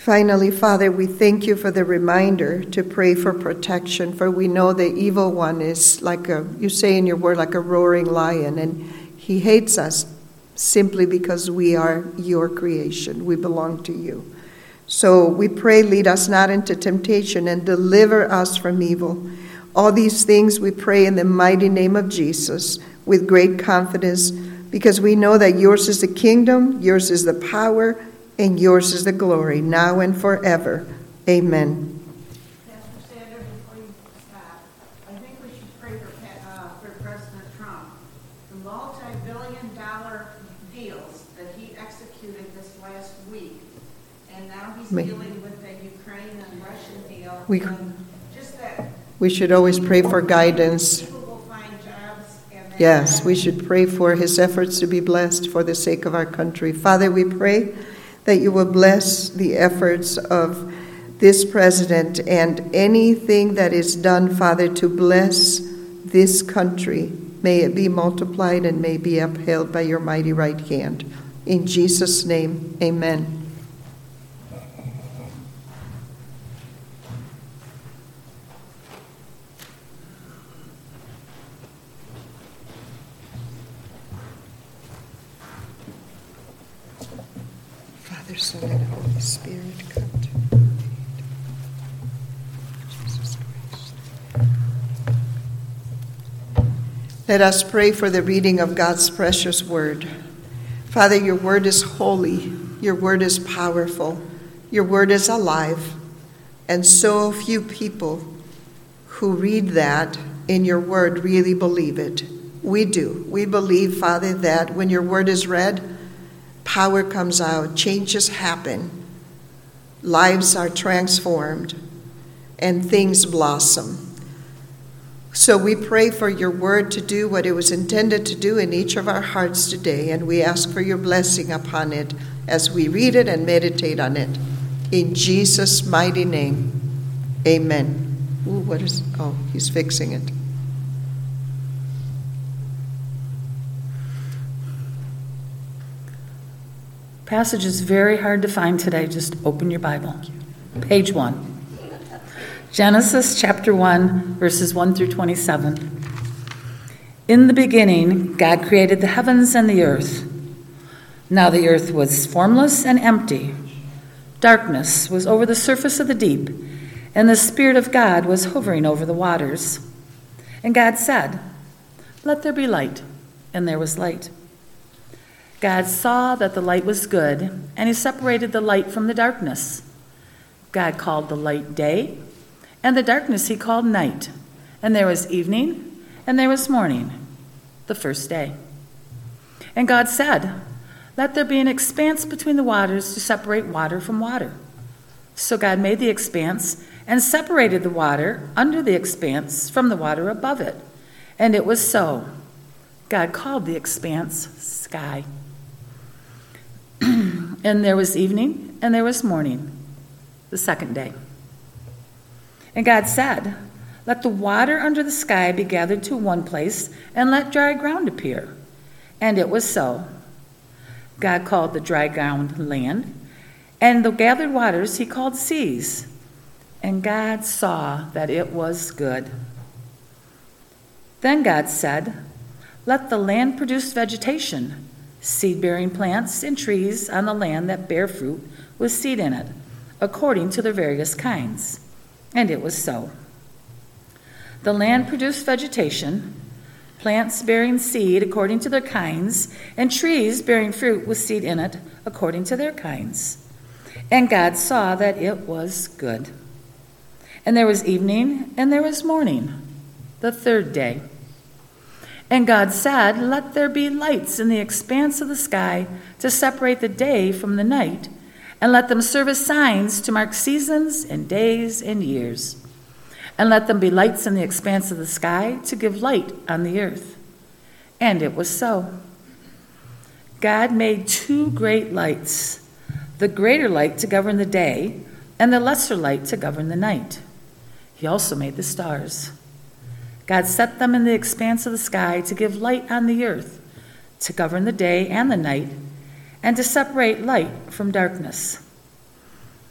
Finally, Father, we thank you for the reminder to pray for protection, for we know the evil one is you say in your word, like a roaring lion, and he hates us simply because we are your creation. We belong to you. So we pray, lead us not into temptation and deliver us from evil. All these things we pray in the mighty name of Jesus with great confidence, because we know that yours is the kingdom, yours is the power, and yours is the glory, now and forever. Amen. Pastor Sandra, before you stop, I think we should pray for President Trump. The multi-billion-dollar deals that he executed this last week, and now he's dealing with the Ukraine and Russian deal. We should always pray for guidance. People will find jobs. Yes, we should pray for his efforts to be blessed for the sake of our country. Father, we pray that you will bless the efforts of this president and anything that is done, Father, to bless this country. May it be multiplied and may be upheld by your mighty right hand. In Jesus' name, amen. Father, Son, and Holy Spirit, come to me. Jesus Christ. Let us pray for the reading of God's precious word. Father, your word is holy. Your word is powerful. Your word is alive. And so few people who read that in your word really believe it. We do. We believe, Father, that when your word is read, power comes out, changes happen, lives are transformed, and things blossom. So we pray for your word to do what it was intended to do in each of our hearts today, and we ask for your blessing upon it as we read it and meditate on it. In Jesus' mighty name, amen. He's fixing it. Passage is very hard to find today. Just open your Bible. Page 1. Genesis chapter 1, verses 1 through 27. In the beginning, God created the heavens and the earth. Now the earth was formless and empty. Darkness was over the surface of the deep, and the Spirit of God was hovering over the waters. And God said, "Let there be light," and there was light. God saw that the light was good, and he separated the light from the darkness. God called the light day, and the darkness he called night. And there was evening, and there was morning, the first day. And God said, "Let there be an expanse between the waters to separate water from water." So God made the expanse and separated the water under the expanse from the water above it. And it was so. God called the expanse sky. And there was evening, and there was morning, the second day. And God said, "Let the water under the sky be gathered to one place, and let dry ground appear." And it was so. God called the dry ground land, and the gathered waters he called seas. And God saw that it was good. Then God said, "Let the land produce vegetation, seed-bearing plants and trees on the land that bear fruit with seed in it, according to their various kinds." And it was so. The land produced vegetation, plants bearing seed according to their kinds, and trees bearing fruit with seed in it according to their kinds. And God saw that it was good. And there was evening, and there was morning, the third day. And God said, "Let there be lights in the expanse of the sky to separate the day from the night, and let them serve as signs to mark seasons and days and years. And let them be lights in the expanse of the sky to give light on the earth." And it was so. God made two great lights, the greater light to govern the day, and the lesser light to govern the night. He also made the stars. God set them in the expanse of the sky to give light on the earth, to govern the day and the night, and to separate light from darkness.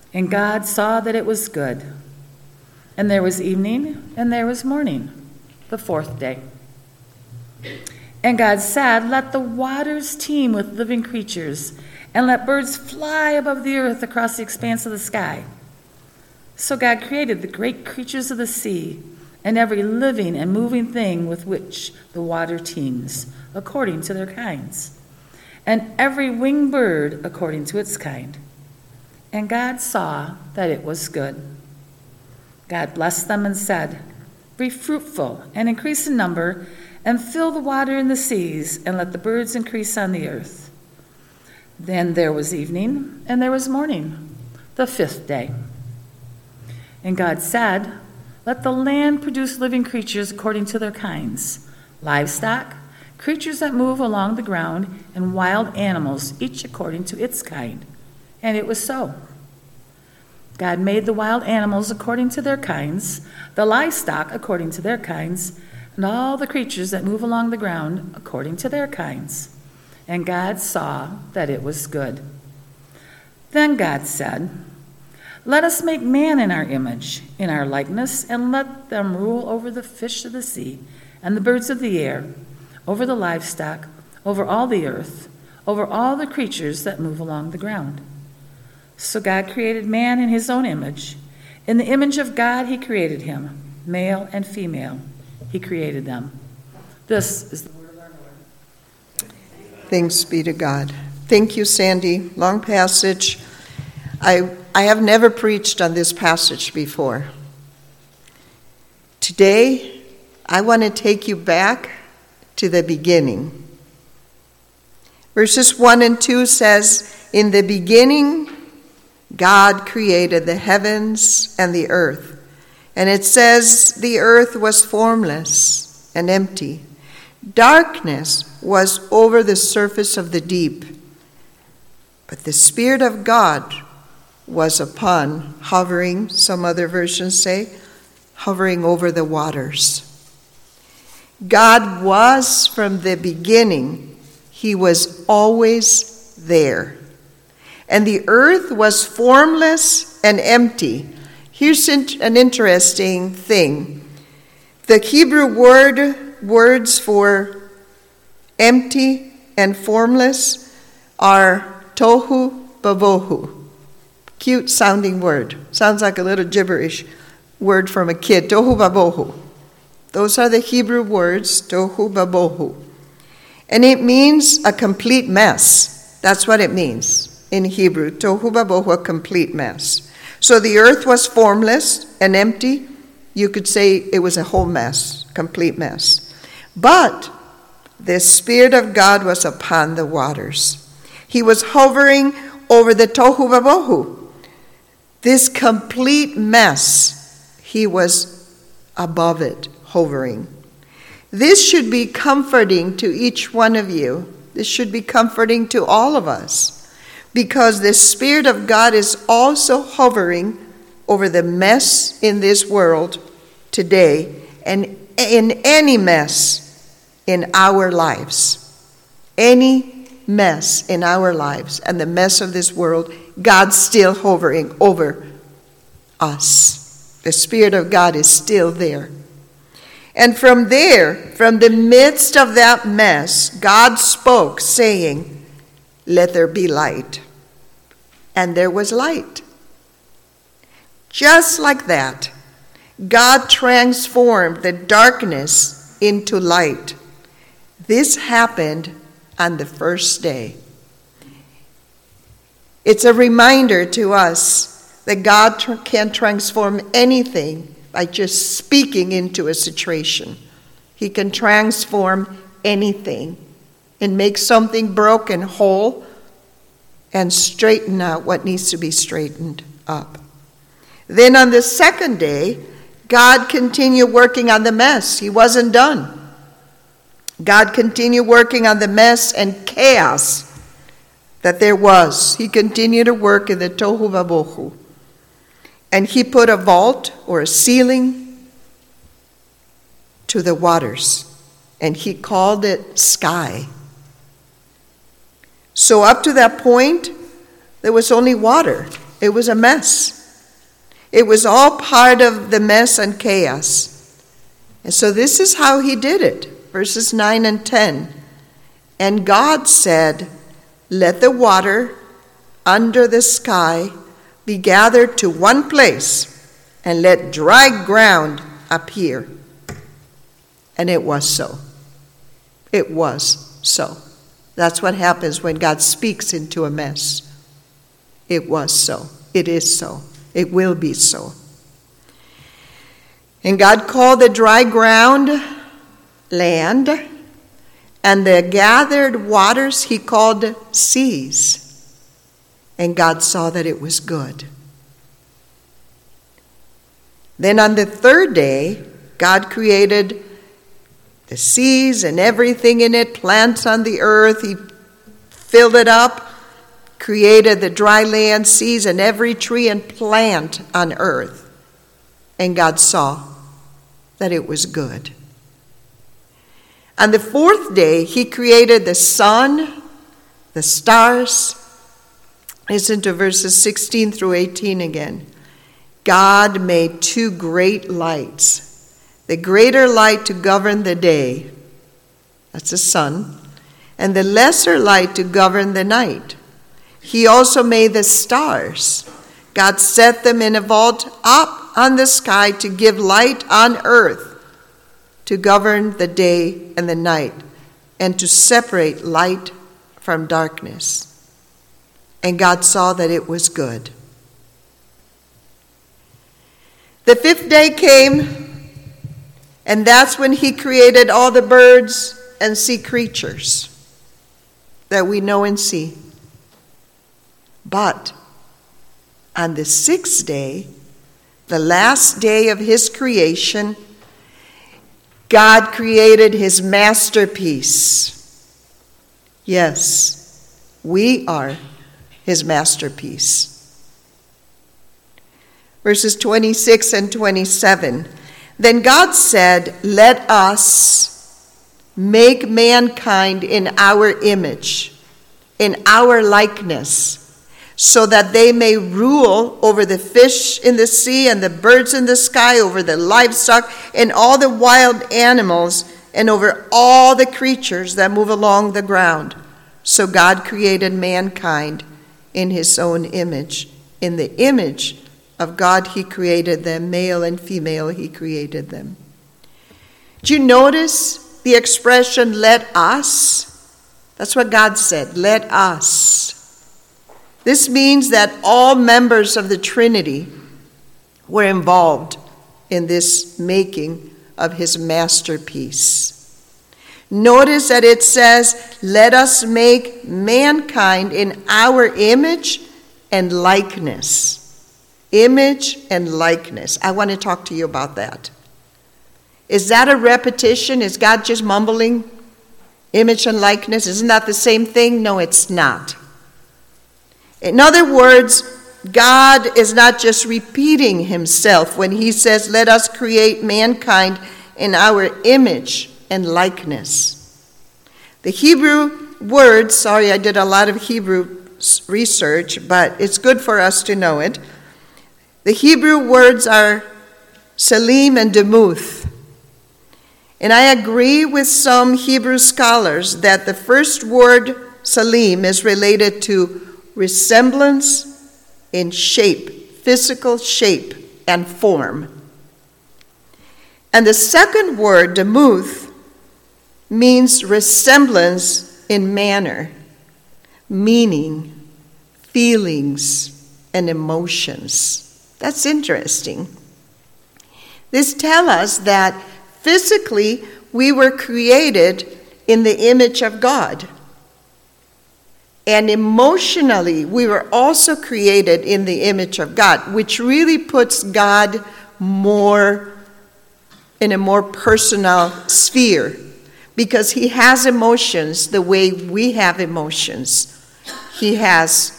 And God saw that it was good. And there was evening, and there was morning, the fourth day. And God said, let the waters teem with living creatures, and let birds fly above the earth across the expanse of the sky. So God created the great creatures of the sea, and every living and moving thing with which the water teems, according to their kinds, and every winged bird according to its kind. And God saw that it was good. God blessed them and said, be fruitful and increase in number, and fill the water in the seas, and let the birds increase on the earth. Then there was evening, and there was morning, the fifth day. And God said, let the land produce living creatures according to their kinds, livestock, creatures that move along the ground, and wild animals, each according to its kind. And it was so. God made the wild animals according to their kinds, the livestock according to their kinds, and all the creatures that move along the ground according to their kinds. And God saw that it was good. Then God said, let us make man in our image, in our likeness, and let them rule over the fish of the sea, and the birds of the air, over the livestock, over all the earth, over all the creatures that move along the ground. So God created man in his own image. In the image of God he created him, male and female. He created them. This is the word of our Lord. Thanks be to God. Thank you, Sandy. Long passage. I have never preached on this passage before. Today, I want to take you back to the beginning. Verses 1 and 2 says, in the beginning, God created the heavens and the earth. And it says the earth was formless and empty. Darkness was over the surface of the deep. But the Spirit of God was upon, hovering, some other versions say, hovering over the waters. God was from the beginning. He was always there. And the earth was formless and empty. Here's an interesting thing. The Hebrew words for empty and formless are tohu babohu. Cute sounding word. Sounds like a little gibberish word from a kid. Tohu babohu. Those are the Hebrew words, tohu babohu. And it means a complete mess. That's what it means in Hebrew. Tohu babohu, a complete mess. So the earth was formless and empty. You could say it was a whole mess, complete mess. But the Spirit of God was upon the waters. He was hovering over the tohu babohu. This complete mess, he was above it, hovering. This should be comforting to each one of you. This should be comforting to all of us, because the Spirit of God is also hovering over the mess in this world today, and in any mess in our lives. Any mess in our lives and the mess of this world, God's still hovering over us. The Spirit of God is still there. And from there, from the midst of that mess, God spoke, saying, let there be light. And there was light. Just like that, God transformed the darkness into light. This happened on the first day. It's a reminder to us that God can transform anything by just speaking into a situation. He can transform anything and make something broken whole and straighten out what needs to be straightened up. Then on the second day, God continued working on the mess. He wasn't done. God continued working on the mess and chaos that there was. He continued to work in the tohu vabohu. And he put a vault or a ceiling to the waters. And he called it sky. So up to that point, there was only water. It was a mess. It was all part of the mess and chaos. And so this is how he did it. Verses 9 and 10. And God said, let the water under the sky be gathered to one place, and let dry ground appear. And it was so. It was so. That's what happens when God speaks into a mess. It was so. It is so. It will be so. And God called the dry ground land, and the gathered waters he called seas. And God saw that it was good. Then on the third day, God created the seas and everything in it, plants on the earth. He filled it up, created the dry land, seas, and every tree and plant on earth. And God saw that it was good. On the fourth day, he created the sun, the stars. Listen to verses 16 through 18 again. God made two great lights, the greater light to govern the day, that's the sun, and the lesser light to govern the night. He also made the stars. God set them in a vault up on the sky to give light on earth, to govern the day and the night, and to separate light from darkness. And God saw that it was good. The fifth day came, and that's when he created all the birds and sea creatures that we know and see. But on the sixth day, the last day of his creation, God created his masterpiece. Yes, we are his masterpiece. Verses 26 and 27. Then God said, let us make mankind in our image, in our likeness, so that they may rule over the fish in the sea and the birds in the sky, over the livestock and all the wild animals, and over all the creatures that move along the ground. So God created mankind in his own image. In the image of God he created them, male and female he created them. Do you notice the expression, let us? That's what God said, let us. This means that all members of the Trinity were involved in this making of his masterpiece. Notice that it says, let us make mankind in our image and likeness. Image and likeness. I want to talk to you about that. Is that a repetition? Is God just mumbling? Image and likeness, isn't that the same thing? No, it's not. In other words, God is not just repeating himself when he says, let us create mankind in our image and likeness. The Hebrew word, sorry, I did a lot of Hebrew research, but it's good for us to know it. The Hebrew words are Salim and Demuth. And I agree with some Hebrew scholars that the first word, Salim, is related to resemblance in shape, physical shape and form. And the second word, Demuth, means resemblance in manner, meaning, feelings, and emotions. That's interesting. This tells us that physically we were created in the image of God. And emotionally, we were also created in the image of God, which really puts God more in a more personal sphere, because he has emotions the way we have emotions. He has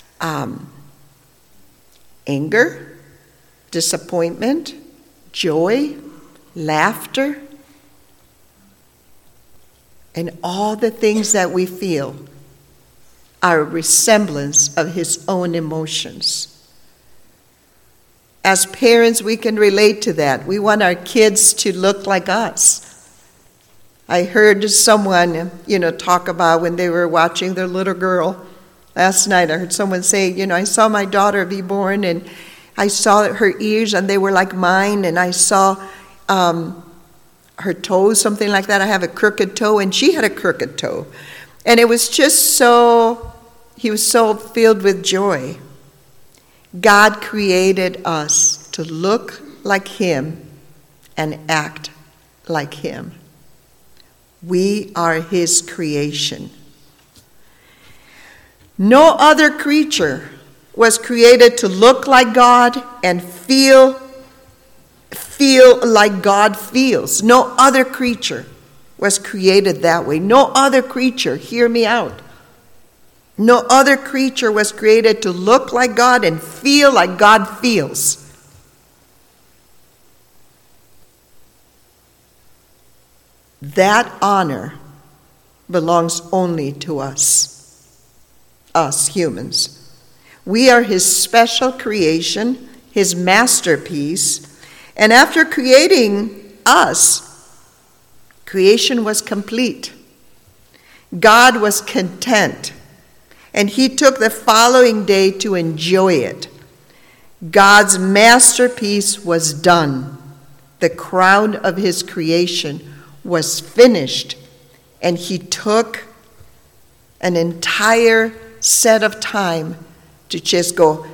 anger, disappointment, joy, laughter, and all the things that we feel are a resemblance of his own emotions. As parents, we can relate to that. We want our kids to look like us. I heard someone, talk about when they were watching their little girl last night. I heard someone say, I saw my daughter be born, and I saw her ears, and they were like mine, and I saw her toes, something like that. I have a crooked toe, and she had a crooked toe. And it was just he was so filled with joy. God created us to look like him and act like him. We are his creation. No other creature was created to look like God and feel like God feels. No other creature was created that way. No other creature, hear me out. No other creature was created to look like God and feel like God feels. That honor belongs only to us humans. We are his special creation, his masterpiece, and after creating us, creation was complete. God was content, and he took the following day to enjoy it. God's masterpiece was done. The crown of his creation was finished, and he took an entire set of time to just go,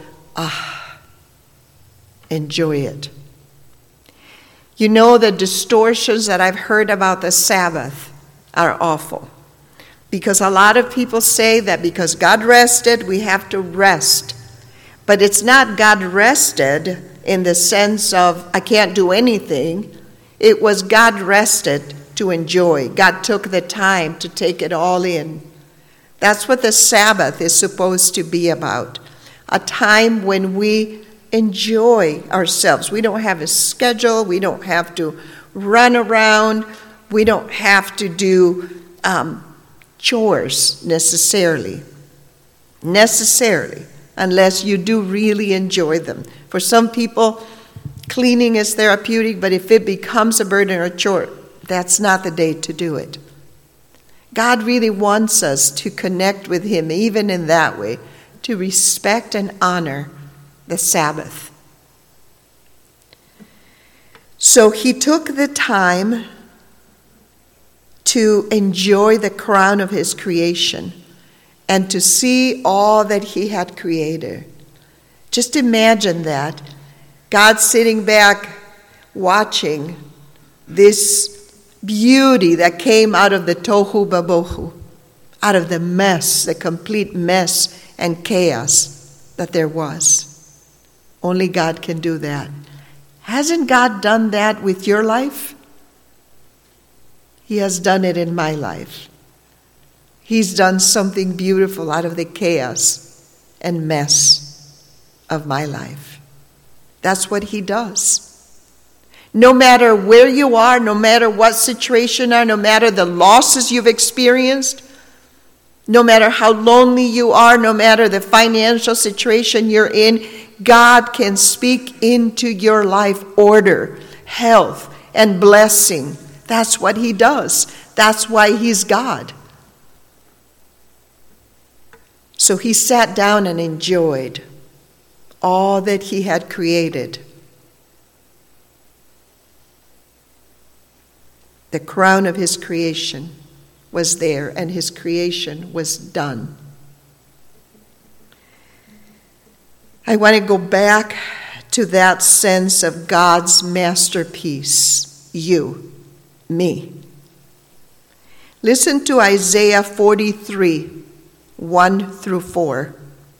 enjoy it. You know, the distortions that I've heard about the Sabbath are awful. Because a lot of people say that because God rested, we have to rest. But it's not God rested in the sense of I can't do anything. It was God rested to enjoy. God took the time to take it all in. That's what the Sabbath is supposed to be about. A time when we enjoy ourselves. We don't have a schedule. We don't have to run around. We don't have to do chores necessarily, unless you do really enjoy them. For some people, cleaning is therapeutic, but if it becomes a burden or a chore, that's not the day to do it. God really wants us to connect with him, even in that way, to respect and honor the Sabbath. So he took the time to enjoy the crown of his creation and to see all that he had created. Just imagine that. God sitting back watching this beauty that came out of the tohu babohu, out of the mess, the complete mess and chaos that there was. Only God can do that. Hasn't God done that with your life? He has done it in my life. He's done something beautiful out of the chaos and mess of my life. That's what he does. No matter where you are, no matter what situation you are, no matter the losses you've experienced, no matter how lonely you are, no matter the financial situation you're in, God can speak into your life order, health, and blessing. That's what he does. That's why he's God. So he sat down and enjoyed all that he had created. The crown of his creation was there, and his creation was done. I want to go back to that sense of God's masterpiece, you, me. Listen to Isaiah 43, 1 through 4.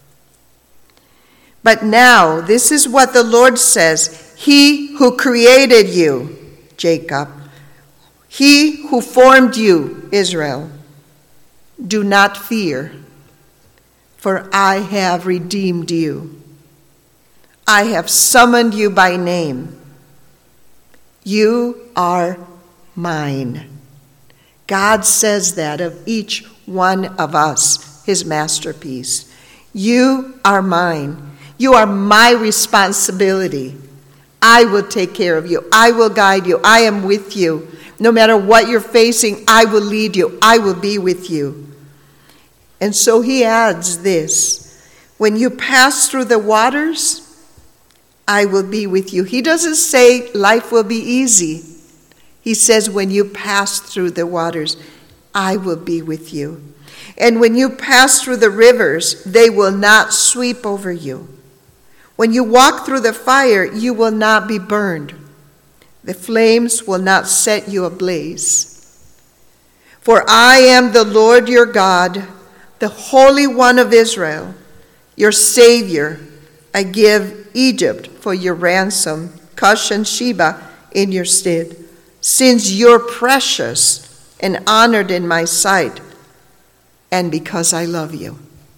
But now, this is what the Lord says, he who created you, Jacob, he who formed you, Israel, do not fear, for I have redeemed you. I have summoned you by name. You are mine. God says that of each one of us, his masterpiece. You are mine. You are my responsibility. I will take care of you. I will guide you. I am with you. No matter what you're facing, I will lead you. I will be with you. And so he adds this: when you pass through the waters, I will be with you. He doesn't say life will be easy. He says when you pass through the waters, I will be with you. And when you pass through the rivers, they will not sweep over you. When you walk through the fire, you will not be burned. The flames will not set you ablaze. For I am the Lord your God, the Holy One of Israel, your Savior. I give Egypt for your ransom, Cush and Sheba in your stead, since you're precious and honored in my sight, and because I love you.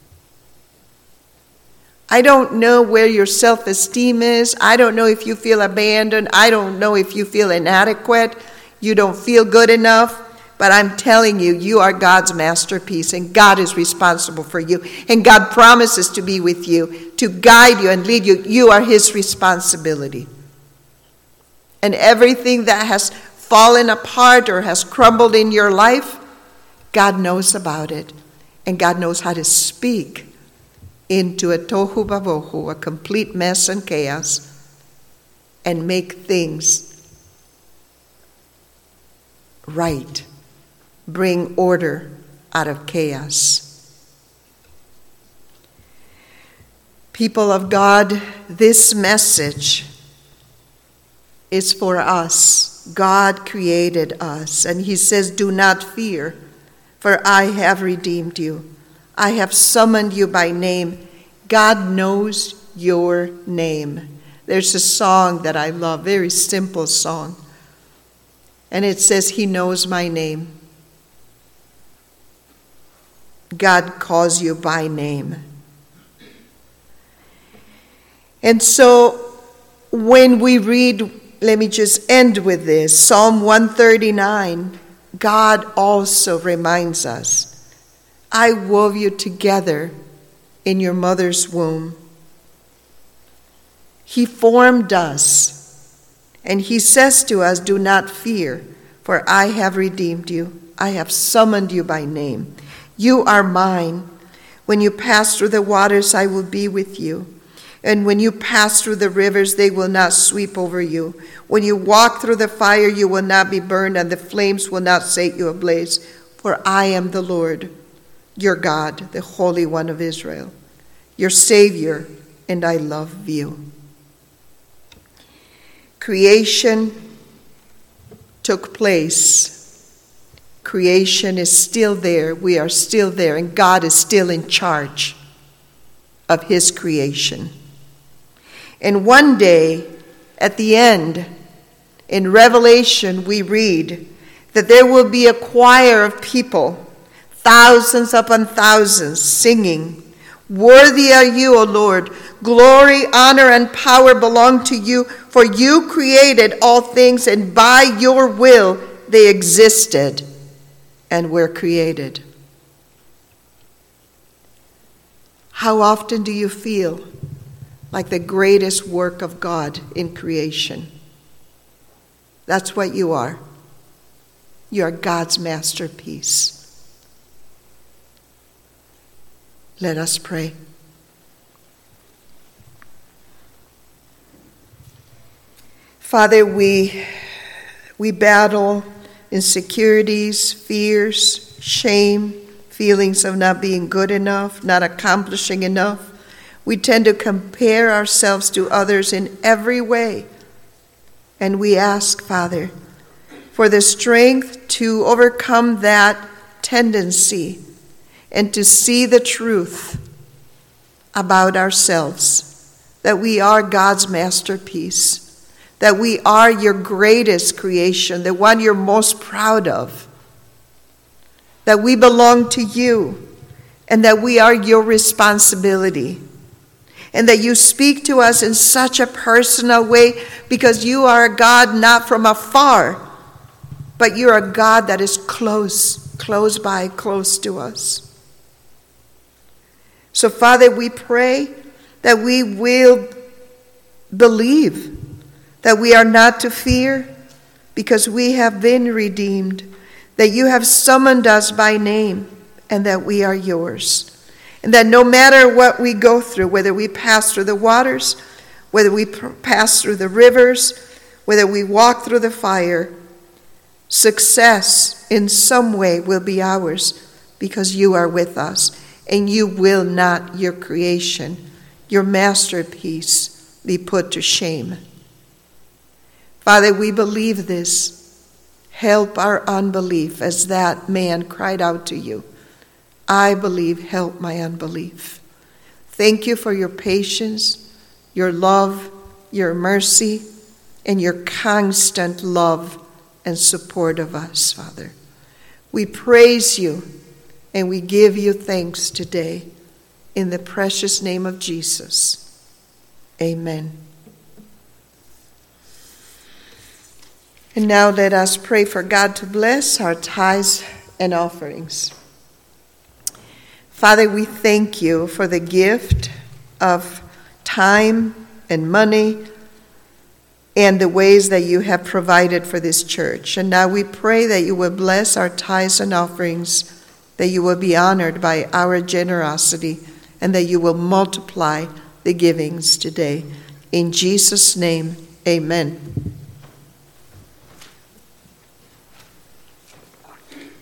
I don't know where your self-esteem is. I don't know if you feel abandoned. I don't know if you feel inadequate. You don't feel good enough. But I'm telling you, you are God's masterpiece, and God is responsible for you. And God promises to be with you, to guide you and lead you. You are his responsibility. And everything that has fallen apart or has crumbled in your life, God knows about it. And God knows how to speak into a tohu babohu, a complete mess and chaos, and make things right. Bring order out of chaos. People of God, this message is for us. God created us, and he says, do not fear, for I have redeemed you. I have summoned you by name. God knows your name. There's a song that I love, very simple song. And it says, he knows my name. God calls you by name. And so when we read, let me just end with this, Psalm 139, God also reminds us, I wove you together in your mother's womb. He formed us, and he says to us, do not fear, for I have redeemed you. I have summoned you by name. You are mine. When you pass through the waters, I will be with you. And when you pass through the rivers, they will not sweep over you. When you walk through the fire, you will not be burned, and the flames will not set you ablaze. For I am the Lord, your God, the Holy One of Israel, your Savior, and I love you. Creation took place. Creation is still there. We are still there, and God is still in charge of his creation. And one day, at the end, in Revelation, we read that there will be a choir of people, thousands upon thousands, singing, worthy are you, O Lord. Glory, honor, and power belong to you, for you created all things, and by your will they existed and were created. How often do you feel like the greatest work of God in creation? That's what you are. You are God's masterpiece. Let us pray. Father, we battle insecurities, fears, shame, feelings of not being good enough, not accomplishing enough. We tend to compare ourselves to others in every way. And we ask, Father, for the strength to overcome that tendency and to see the truth about ourselves, that we are God's masterpiece, that we are your greatest creation, the one you're most proud of, that we belong to you, and that we are your responsibility, and that you speak to us in such a personal way because you are a God not from afar, but you're a God that is close by, close to us. So, Father, we pray that we will believe that we are not to fear because we have been redeemed, that you have summoned us by name, and that we are yours. And that no matter what we go through, whether we pass through the waters, whether we pass through the rivers, whether we walk through the fire, success in some way will be ours because you are with us, and you will not, your creation, your masterpiece, be put to shame. Father, we believe this. Help our unbelief as that man cried out to you. I believe, help my unbelief. Thank you for your patience, your love, your mercy, and your constant love and support of us, Father. We praise you and we give you thanks today in the precious name of Jesus. Amen. And now let us pray for God to bless our tithes and offerings. Father, we thank you for the gift of time and money and the ways that you have provided for this church. And now we pray that you will bless our tithes and offerings, that you will be honored by our generosity, and that you will multiply the givings today. In Jesus' name, amen.